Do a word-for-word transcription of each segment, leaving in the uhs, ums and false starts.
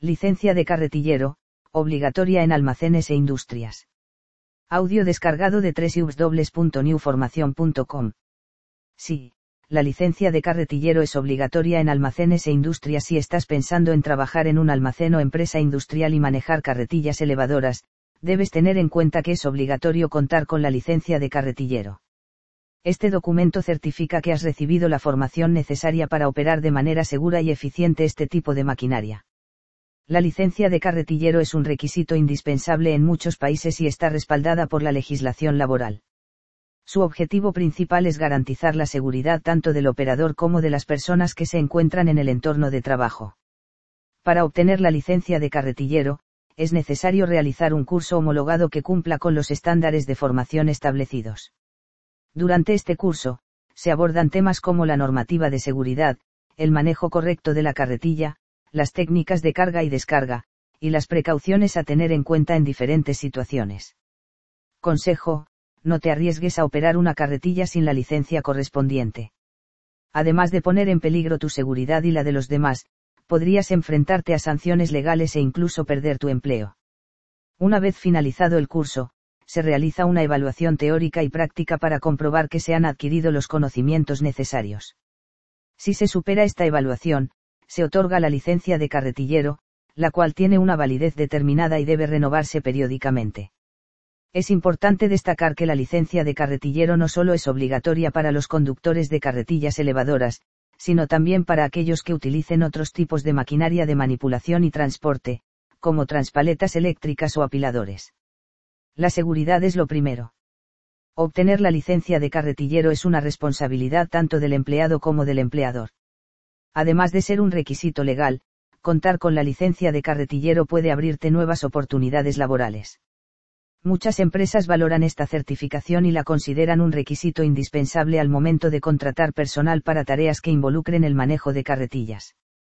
Licencia de carretillero, obligatoria en almacenes e industrias. Audio descargado de doble u doble u doble u punto new formación punto com. Sí, la licencia de carretillero es obligatoria en almacenes e industrias si estás pensando en trabajar en un almacén o empresa industrial y manejar carretillas elevadoras, debes tener en cuenta que es obligatorio contar con la licencia de carretillero. Este documento certifica que has recibido la formación necesaria para operar de manera segura y eficiente este tipo de maquinaria. La licencia de carretillero es un requisito indispensable en muchos países y está respaldada por la legislación laboral. Su objetivo principal es garantizar la seguridad tanto del operador como de las personas que se encuentran en el entorno de trabajo. Para obtener la licencia de carretillero, es necesario realizar un curso homologado que cumpla con los estándares de formación establecidos. Durante este curso, se abordan temas como la normativa de seguridad, el manejo correcto de la carretilla, las técnicas de carga y descarga, y las precauciones a tener en cuenta en diferentes situaciones. Consejo: no te arriesgues a operar una carretilla sin la licencia correspondiente. Además de poner en peligro tu seguridad y la de los demás, podrías enfrentarte a sanciones legales e incluso perder tu empleo. Una vez finalizado el curso, se realiza una evaluación teórica y práctica para comprobar que se han adquirido los conocimientos necesarios. Si se supera esta evaluación, se otorga la licencia de carretillero, la cual tiene una validez determinada y debe renovarse periódicamente. Es importante destacar que la licencia de carretillero no solo es obligatoria para los conductores de carretillas elevadoras, sino también para aquellos que utilicen otros tipos de maquinaria de manipulación y transporte, como transpaletas eléctricas o apiladores. La seguridad es lo primero. Obtener la licencia de carretillero es una responsabilidad tanto del empleado como del empleador. Además de ser un requisito legal, contar con la licencia de carretillero puede abrirte nuevas oportunidades laborales. Muchas empresas valoran esta certificación y la consideran un requisito indispensable al momento de contratar personal para tareas que involucren el manejo de carretillas.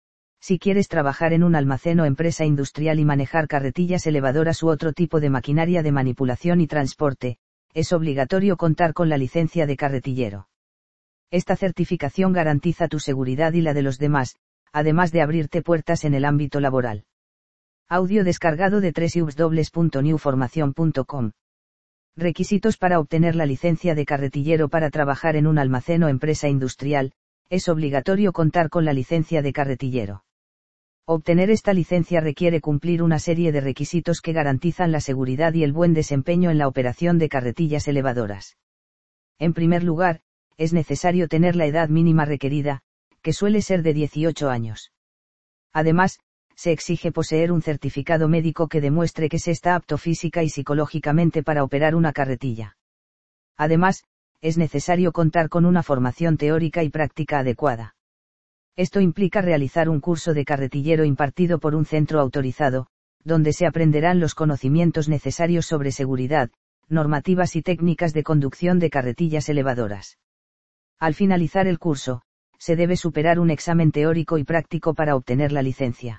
Si quieres trabajar en un almacén o empresa industrial y manejar carretillas elevadoras u otro tipo de maquinaria de manipulación y transporte, es obligatorio contar con la licencia de carretillero. Esta certificación garantiza tu seguridad y la de los demás, además de abrirte puertas en el ámbito laboral. Audio descargado de doble u doble u doble u punto new formación punto com. Requisitos para obtener la licencia de carretillero para trabajar en un almacén o empresa industrial: es obligatorio contar con la licencia de carretillero. Obtener esta licencia requiere cumplir una serie de requisitos que garantizan la seguridad y el buen desempeño en la operación de carretillas elevadoras. En primer lugar, es necesario tener la edad mínima requerida, que suele ser de dieciocho años. Además, se exige poseer un certificado médico que demuestre que se está apto física y psicológicamente para operar una carretilla. Además, es necesario contar con una formación teórica y práctica adecuada. Esto implica realizar un curso de carretillero impartido por un centro autorizado, donde se aprenderán los conocimientos necesarios sobre seguridad, normativas y técnicas de conducción de carretillas elevadoras. Al finalizar el curso, se debe superar un examen teórico y práctico para obtener la licencia.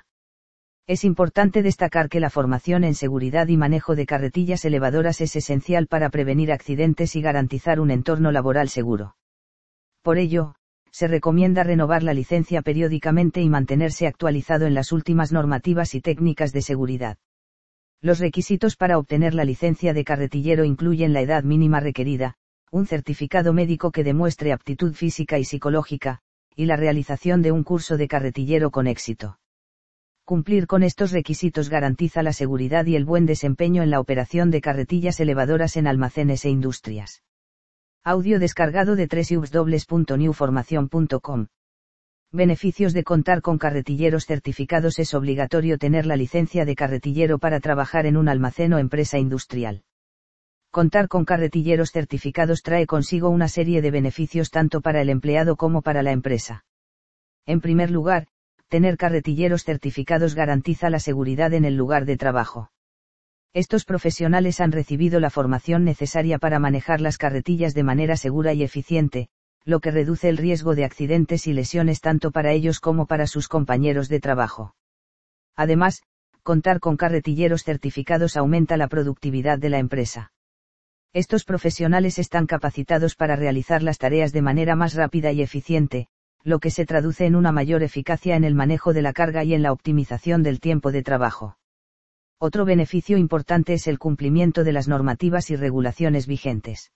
Es importante destacar que la formación en seguridad y manejo de carretillas elevadoras es esencial para prevenir accidentes y garantizar un entorno laboral seguro. Por ello, se recomienda renovar la licencia periódicamente y mantenerse actualizado en las últimas normativas y técnicas de seguridad. Los requisitos para obtener la licencia de carretillero incluyen la edad mínima requerida, un certificado médico que demuestre aptitud física y psicológica, y la realización de un curso de carretillero con éxito. Cumplir con estos requisitos garantiza la seguridad y el buen desempeño en la operación de carretillas elevadoras en almacenes e industrias. Audio descargado de doble u doble u doble u punto new formación punto com. Beneficios de contar con carretilleros certificados: es obligatorio tener la licencia de carretillero para trabajar en un almacén o empresa industrial. Contar con carretilleros certificados trae consigo una serie de beneficios tanto para el empleado como para la empresa. En primer lugar, tener carretilleros certificados garantiza la seguridad en el lugar de trabajo. Estos profesionales han recibido la formación necesaria para manejar las carretillas de manera segura y eficiente, lo que reduce el riesgo de accidentes y lesiones tanto para ellos como para sus compañeros de trabajo. Además, contar con carretilleros certificados aumenta la productividad de la empresa. Estos profesionales están capacitados para realizar las tareas de manera más rápida y eficiente, lo que se traduce en una mayor eficacia en el manejo de la carga y en la optimización del tiempo de trabajo. Otro beneficio importante es el cumplimiento de las normativas y regulaciones vigentes.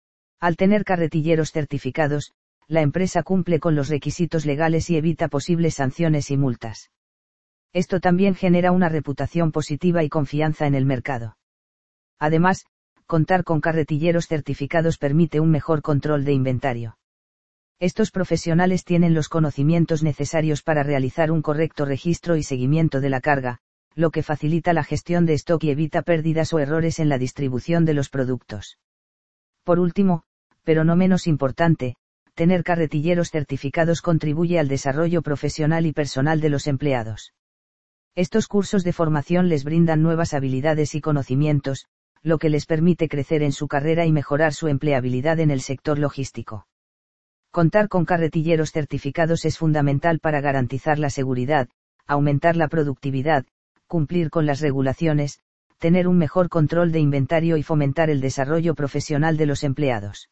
Al tener carretilleros certificados, la empresa cumple con los requisitos legales y evita posibles sanciones y multas. Esto también genera una reputación positiva y confianza en el mercado. Además, contar con carretilleros certificados permite un mejor control de inventario. Estos profesionales tienen los conocimientos necesarios para realizar un correcto registro y seguimiento de la carga, lo que facilita la gestión de stock y evita pérdidas o errores en la distribución de los productos. Por último, pero no menos importante, tener carretilleros certificados contribuye al desarrollo profesional y personal de los empleados. Estos cursos de formación les brindan nuevas habilidades y conocimientos, lo que les permite crecer en su carrera y mejorar su empleabilidad en el sector logístico. Contar con carretilleros certificados es fundamental para garantizar la seguridad, aumentar la productividad, cumplir con las regulaciones, tener un mejor control de inventario y fomentar el desarrollo profesional de los empleados.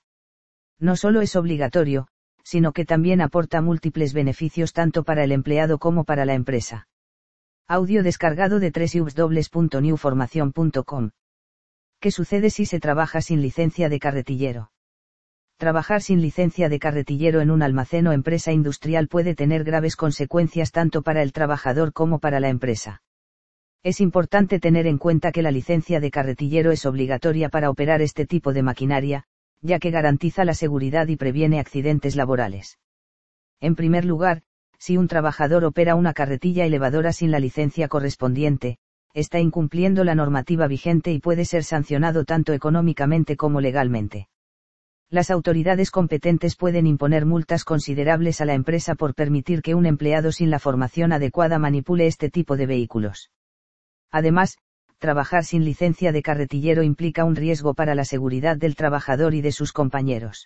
No solo es obligatorio, sino que también aporta múltiples beneficios tanto para el empleado como para la empresa. Audio descargado de doble u doble u doble u punto new formación punto com. ¿Qué sucede si se trabaja sin licencia de carretillero? Trabajar sin licencia de carretillero en un almacén o empresa industrial puede tener graves consecuencias tanto para el trabajador como para la empresa. Es importante tener en cuenta que la licencia de carretillero es obligatoria para operar este tipo de maquinaria, ya que garantiza la seguridad y previene accidentes laborales. En primer lugar, si un trabajador opera una carretilla elevadora sin la licencia correspondiente, está incumpliendo la normativa vigente y puede ser sancionado tanto económicamente como legalmente. Las autoridades competentes pueden imponer multas considerables a la empresa por permitir que un empleado sin la formación adecuada manipule este tipo de vehículos. Además, trabajar sin licencia de carretillero implica un riesgo para la seguridad del trabajador y de sus compañeros.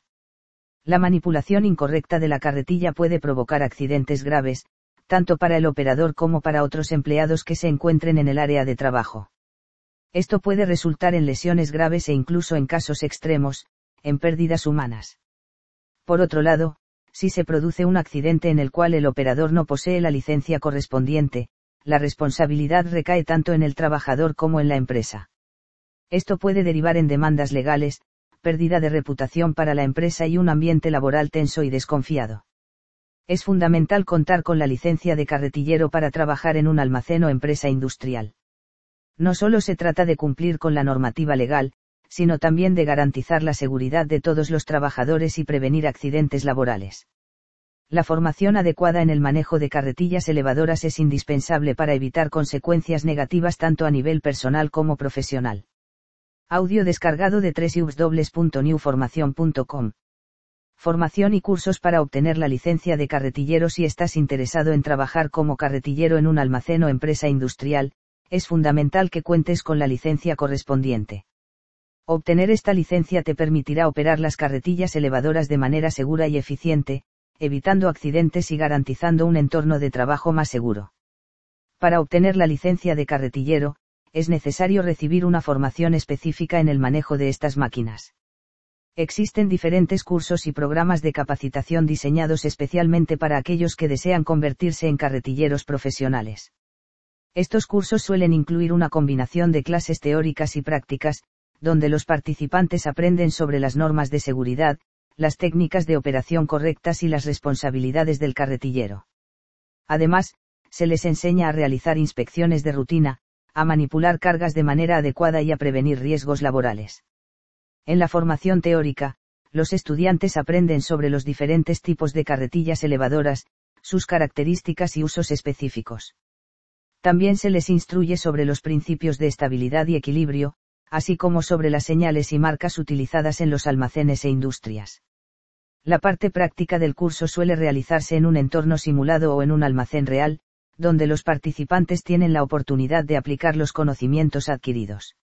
La manipulación incorrecta de la carretilla puede provocar accidentes graves, tanto para el operador como para otros empleados que se encuentren en el área de trabajo. Esto puede resultar en lesiones graves e incluso en casos extremos, en pérdidas humanas. Por otro lado, si se produce un accidente en el cual el operador no posee la licencia correspondiente, la responsabilidad recae tanto en el trabajador como en la empresa. Esto puede derivar en demandas legales, pérdida de reputación para la empresa y un ambiente laboral tenso y desconfiado. Es fundamental contar con la licencia de carretillero para trabajar en un almacén o empresa industrial. No solo se trata de cumplir con la normativa legal, sino también de garantizar la seguridad de todos los trabajadores y prevenir accidentes laborales. La formación adecuada en el manejo de carretillas elevadoras es indispensable para evitar consecuencias negativas tanto a nivel personal como profesional. Audio descargado de doble u doble u doble u punto new formación punto com. Formación y cursos para obtener la licencia de carretillero. Si estás interesado en trabajar como carretillero en un almacén o empresa industrial, es fundamental que cuentes con la licencia correspondiente. Obtener esta licencia te permitirá operar las carretillas elevadoras de manera segura y eficiente, evitando accidentes y garantizando un entorno de trabajo más seguro. Para obtener la licencia de carretillero, es necesario recibir una formación específica en el manejo de estas máquinas. Existen diferentes cursos y programas de capacitación diseñados especialmente para aquellos que desean convertirse en carretilleros profesionales. Estos cursos suelen incluir una combinación de clases teóricas y prácticas, donde los participantes aprenden sobre las normas de seguridad, las técnicas de operación correctas y las responsabilidades del carretillero. Además, se les enseña a realizar inspecciones de rutina, a manipular cargas de manera adecuada y a prevenir riesgos laborales. En la formación teórica, los estudiantes aprenden sobre los diferentes tipos de carretillas elevadoras, sus características y usos específicos. También se les instruye sobre los principios de estabilidad y equilibrio, así como sobre las señales y marcas utilizadas en los almacenes e industrias. La parte práctica del curso suele realizarse en un entorno simulado o en un almacén real, donde los participantes tienen la oportunidad de aplicar los conocimientos adquiridos.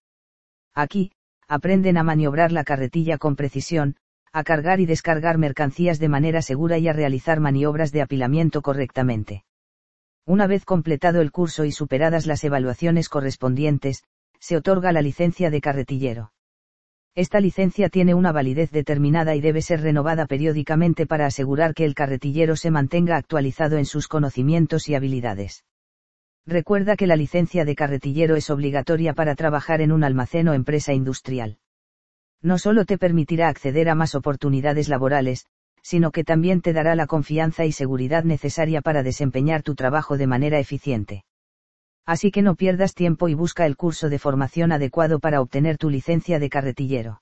Aquí, aprenden a maniobrar la carretilla con precisión, a cargar y descargar mercancías de manera segura y a realizar maniobras de apilamiento correctamente. Una vez completado el curso y superadas las evaluaciones correspondientes, se otorga la licencia de carretillero. Esta licencia tiene una validez determinada y debe ser renovada periódicamente para asegurar que el carretillero se mantenga actualizado en sus conocimientos y habilidades. Recuerda que la licencia de carretillero es obligatoria para trabajar en un almacén o empresa industrial. No solo te permitirá acceder a más oportunidades laborales, sino que también te dará la confianza y seguridad necesaria para desempeñar tu trabajo de manera eficiente. Así que no pierdas tiempo y busca el curso de formación adecuado para obtener tu licencia de carretillero.